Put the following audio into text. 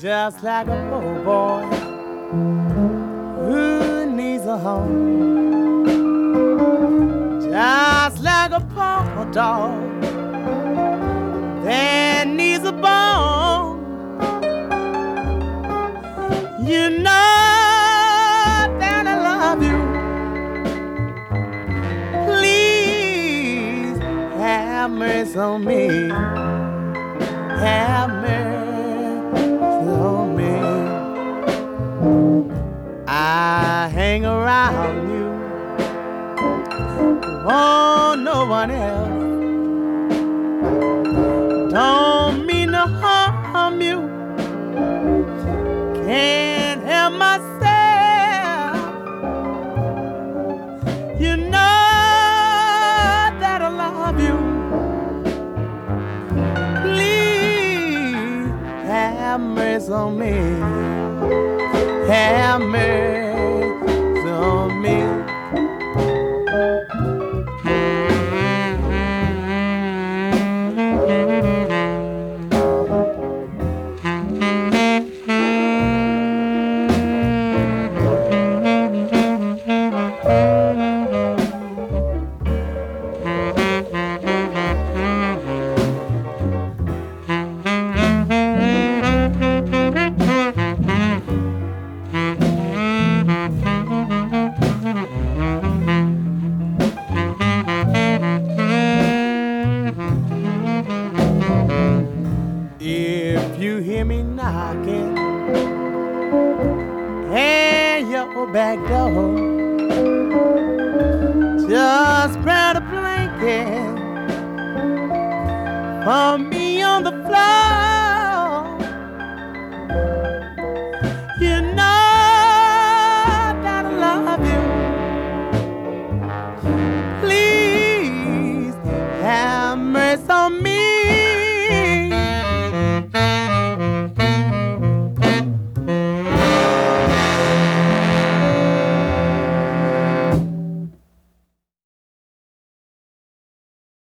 just like a poor boy who needs a home, just like a poor dog that needs a bone. You know that I love you. Please have mercy on me. Have mercy on me. I hang around you, want no one else. Don't mean to harm you, can't help myself. You know that I love you. Please have mercy on me. Have mercy on me. If you hear me knocking at your back door, just spread a blanket for